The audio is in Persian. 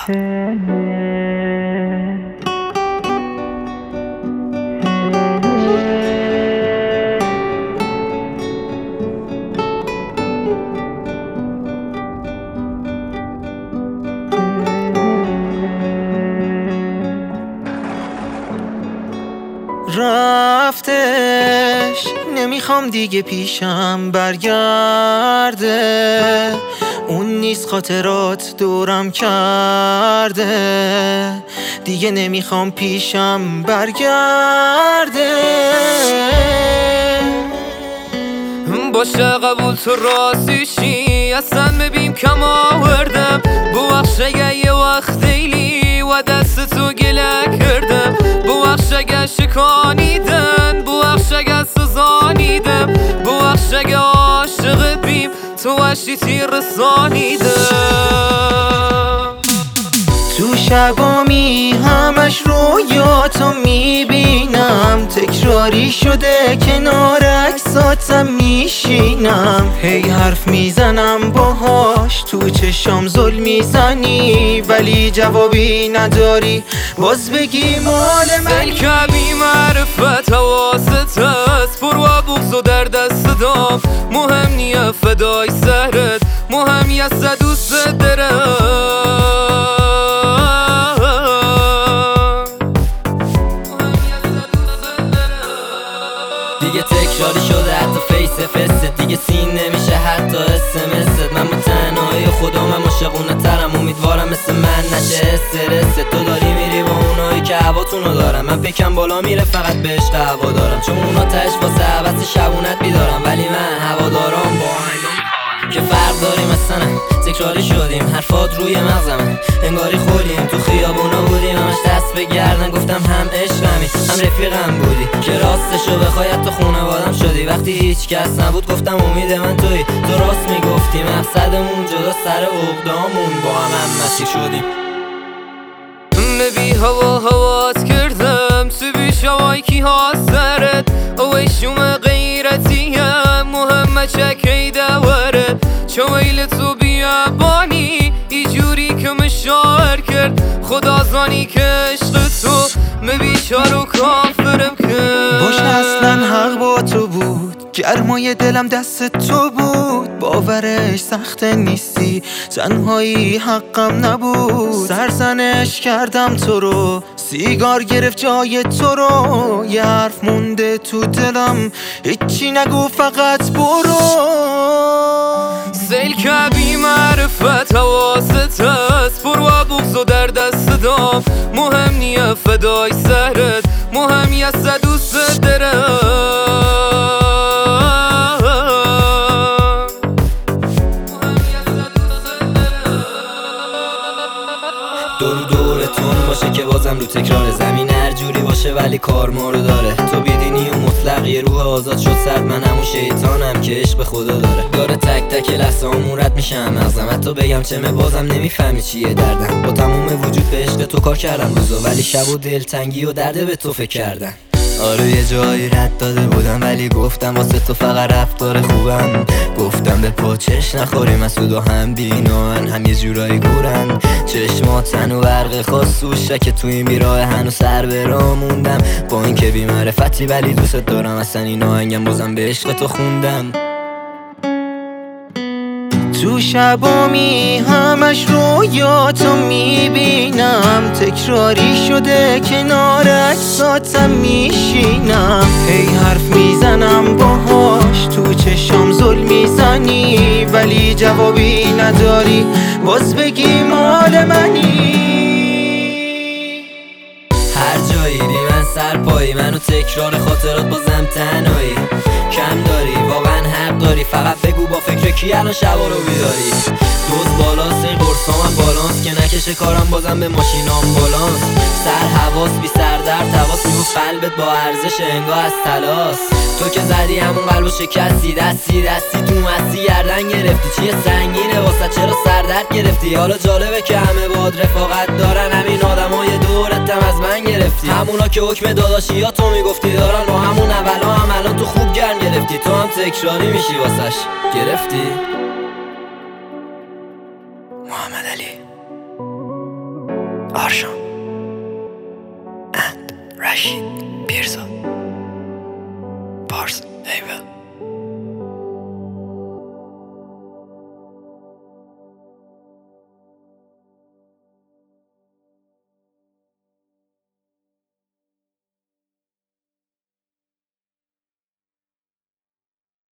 رفتش نمیخوام دیگه پیشم برگرده، اون نیست خاطرات دورم کرده، دیگه نمیخوام پیشم برگرده. باشه قبول تو راستیشی اصلا ببین کم آوردم، ببخش اگه یه وقت دیلی و دست تو گله کردم، ببخش اگه شکانیدن، ببخش اگه سزانیدم، ببخش اگه عاشق بیم تو وشی تیر رسانیدم. تو شبامی همش رویاتو میبینم، تکراری شده کنار عکساتم میشینم، هی حرف میزنم باهاش تو چشام زل میزنی، ولی جوابی نداری باز بگی مال منی. کمی معرفت حواست هست، پر و بغض و در دست دام، مهم نیه فدای سهرت، مهم یه دوست دارم. دیگه تکراری شده حتی فیس فست، دیگه سین نمیشه حتی اسمست. من با تنهایی خودم عاشقونه ترم، امیدوارم مثل من نشه استرست. تو داری میری با اونایی که هواتونو دارم، من پیکم بالا میره فقط به عشق هوا دارم، چون اونا تش واسه عوض شبونت بیدارم، ولی من هوادارم با که فرق داریم اصلا. تکراری شدیم حرفات روی مغزمه، انگاری خودیم تو خیابونا بودیم، همش دست به گردن گفتم هم عشقمی هم رفیقم بودی، که راستشو بخوای تو خونوادم شدی. وقتی هیچ کس نبود گفتم امید من تویی، تو راست میگفتی مقصدمون جدا سر عقدامون با هم مسیر شدیم. بی هوات کردم تو بیش هوای کی ها سرت، اوی شوم غیرتیم مهمه چکی دوره، چویل تو بیابانی ای جوری که مشاعر کرد، خدا زانی که عشق تو بیچارو کافرم کرد. باشه اصلا حق با تو بود، گرمای دلم دست تو بود، باورش سخت نیستی تنهایی حقم نبود، سرزنش کردم تو رو، سیگار گرفت جای تو رو، یه حرف مونده تو دلم هیچی نگو فقط برو. سیل کبی معرفت حواست هست، پر و بغض و در دست دام، مهم نیه فدای سهرت، مهم یه دوست دارم. دورتون باشه که بازم رو تکرار، زمین هر جوری باشه ولی کار ما رو داره، تو بیدینی و مطلق یه روح آزاد شد سرد، من همون شیطانم که عشق به خدا داره تک تک لحظه همون رد میشم مغزم، حتی بگم چمه بازم نمیفهمی چیه دردم، با تموم وجود به عشق تو کار کردم روزا، ولی شب و دلتنگی و درده به تو فکر کردم. آره یه جایی رد داده بودم ولی گفتم واسه تو فقط رفتار خوبم، گفتم به پاچش نخوری مسعود و هم بینان هم یه جورایی گورن، چشماتن و برق خاص و که توی این بیراه هنو سر برا موندم، با این که بی معرفتی ولی دوست دارم، اصلا این آهنگم بازم به عشق تو خوندم. تو شبامی همش رویاتو میبینم، تکراری شده کنار عکساتم میشینم، هی حرف میزنم باهاش تو چشام زل میزنی، ولی جوابی نداری باز بگی مال منی. هر جایی بی من سرپایی، منو تکرار خاطرات بازم تنهایی، کم داری واقعا حق داری، فقط بگو با فکر کی الان شبا رو بیداری، دوز بالاست این قرصامم بالانس، که نکشه کارم بازم به ماشینام بالانس، سر حواس بی سر در تواس، میگو قلبت با ارزش انگاه از تلاس، تو که زدی همون قلبو شکستی، دستی تو مستی گردن گرفتی، چیه سنگینه واسه چرا سردرد گرفتی، حالا جالبه که همه باد رفاقت دارن، همین آدمای دورتم از من گرفتی، همونا که حکم داداشی یا تو میگفتی دارن، با همون اولا هم الان تو خوب گرم گرفتی، تو هم تکراری میشی واسش گرفتی. محمد علی آرشان and رشید پیرزاد پارس ایول